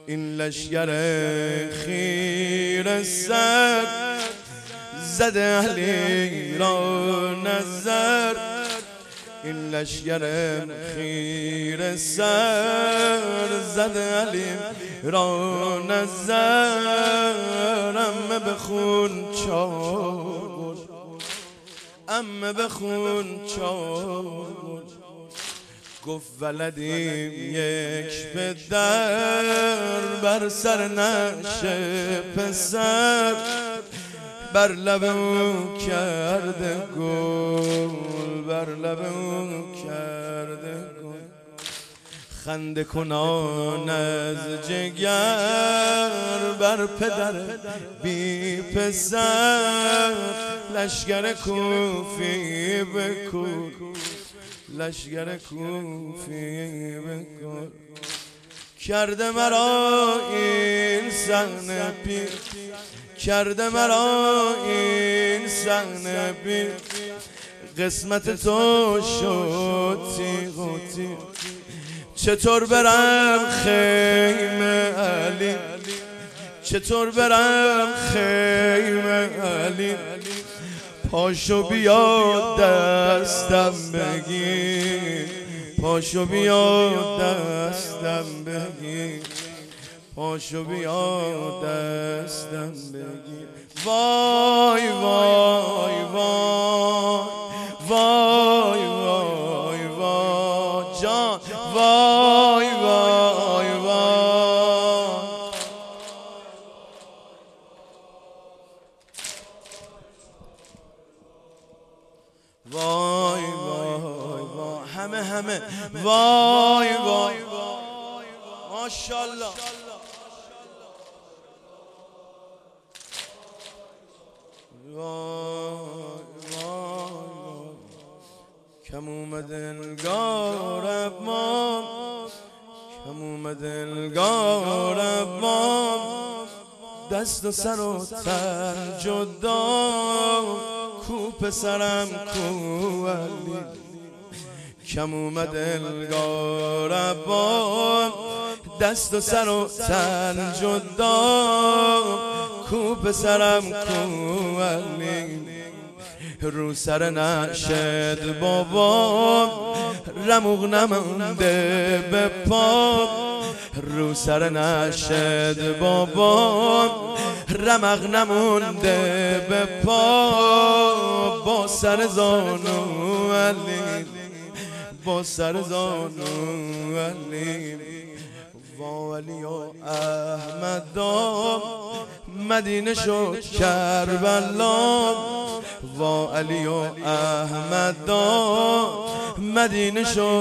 این لشگر خیر سر زده علی را نظر این لشگر خیر سر زده علی را نظر امه بخون چاگل امه بخون چاگل گفت ولدیم یک پدر بر سر نشه پسر بر لب او کرده گل بر لب او کرده گل خنده کنان از جگر بر پدر بی پسر لشگر کوفی بکن لشگر کوفی بکن کرده مرا این صحنه پیر کرده مرا این صحنه پیر قسمت تو شد تیغ و تیر چطور برم خیمه علی چطور برم خیمه علی پاشو بیا دستم بگیر پاشو بیا دستم بگیر پاشو بیا دستم بگیر وای وای وای وای وای وای جان وای وای وای وای وای وای همه وای وای ماشاءالله وای وای کم اومد انگار ابمام کم اومد انگار ابمام دست و سر و تن جدا کو پسرم کو علی کم اومد انگار ابمام دست و سر و تن جدا کو پسرم کو علی رو سر نشد بابا رموق نمونده به پا رو سر نشد بابا رمق نمونده به پا با سر زانو علی با سر زانو علی وا علی و احمد مدینه شد کربلا وا علی و احمد مدینه شد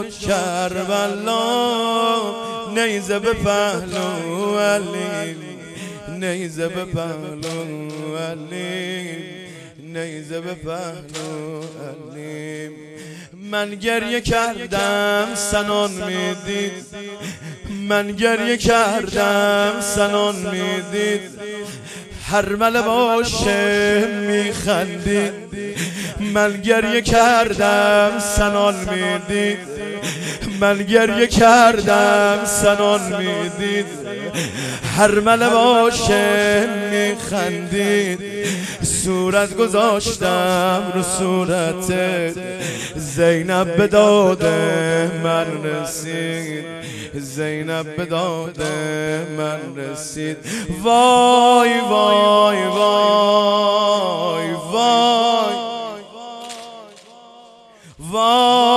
کربلا نیزه به پهلو علی نیزه به پهلو علی نیزه به پهلو علی من گریه کردم سنان میدید من گریه کردم سنان میدید هر مله باشه میخندید من گریه کردم سنان میدید من گریه کردم سنان میدید هر مله باشه میخندید صورت گذاشتم رو صورت زینب به داد من رسید زینب به داد من رسید وای وای وای وای وای